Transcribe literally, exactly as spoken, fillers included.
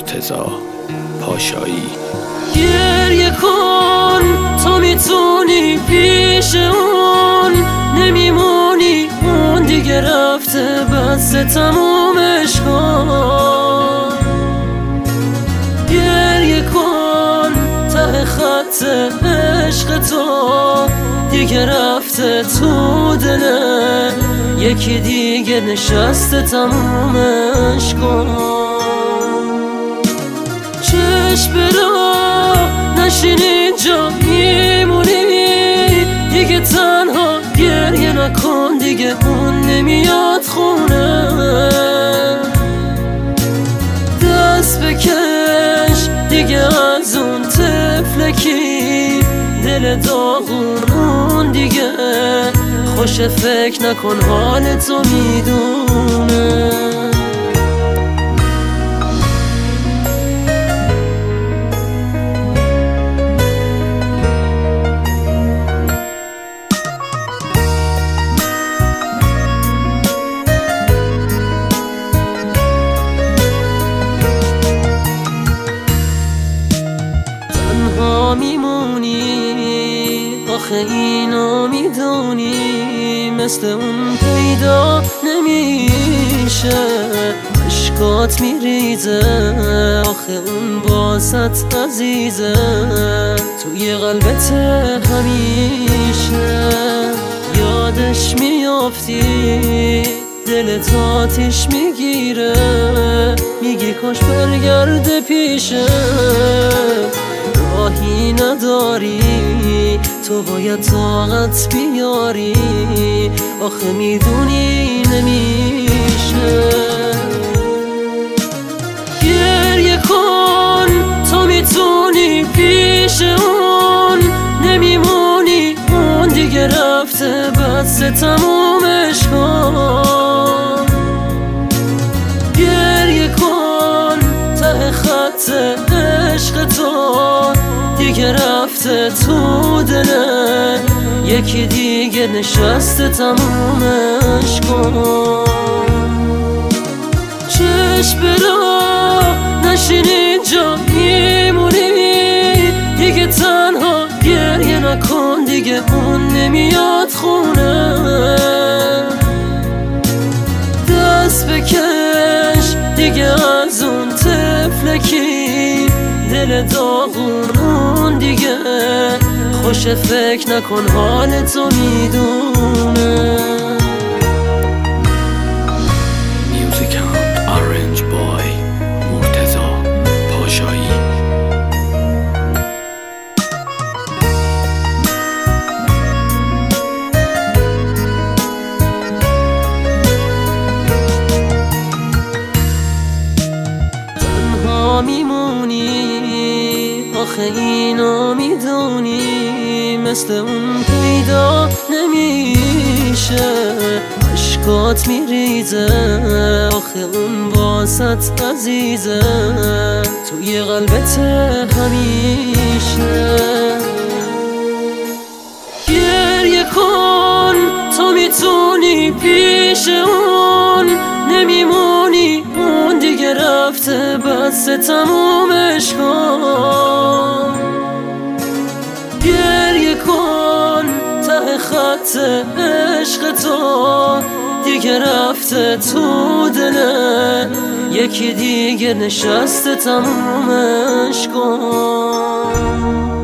مرتضی پاشایی. گریه کن تا میتونی پیش اون نمیمونی، اون دیگه رفته بس تمومش کن. گریه کن ته خط عشق تو دیگه رفته تو دله، یکی دیگه نشسته تمومش کن. چشم برا نشین اینجا میمونی، دیگه تنها گریه نکن، دیگه اون نمیاد خونه. دست بکش دیگه از اون طفلکی، دل داغون اون دیگه خوش، فکر نکن حال تو میدونه. میمونی آخه اینو میدونی، مثل اون پیدا نمیشه. عشقات میریزه آخه اون باست عزیزه، توی قلبت همیشه. یادش میافتی دلت آتیش میگیره، میگی کاش برگرده پیشه. راهی نداری تو باید طاقت بیاری، آخه میدونی نمیشه. گریه کن تا میتونی پیش اون نمیمونی، اون دیگه رفته بس تمومش کن. گریه کن ته خط عشق تو دیگه رفته تو دله، یکی دیگه نشسته تمومش کن. چشم برا نشین اینجا میمونی، دیگه تنها گریه نکن، دیگه اون نمیاد خونه. دست بکش دیگه از اون طفلکی، دل داغون اون دیگه خوش، فکر نکن حال تو میدونه. میوزیک آرنج بای مرتضی پاشایی. تنها میمونی آخه اینو میدونی، مثل اون پیدا نمیشه. عشقات میریزه آخه اون باست عزیزه، توی قلبت همیشه. گریه کن تا میتونی پیش اون نمیمونی، اون دیگه رفته بس تمومش کن. گریه کن ته خط عشق تو دیگه رفته تو دله، یکی دیگه نشسته تمومش کن.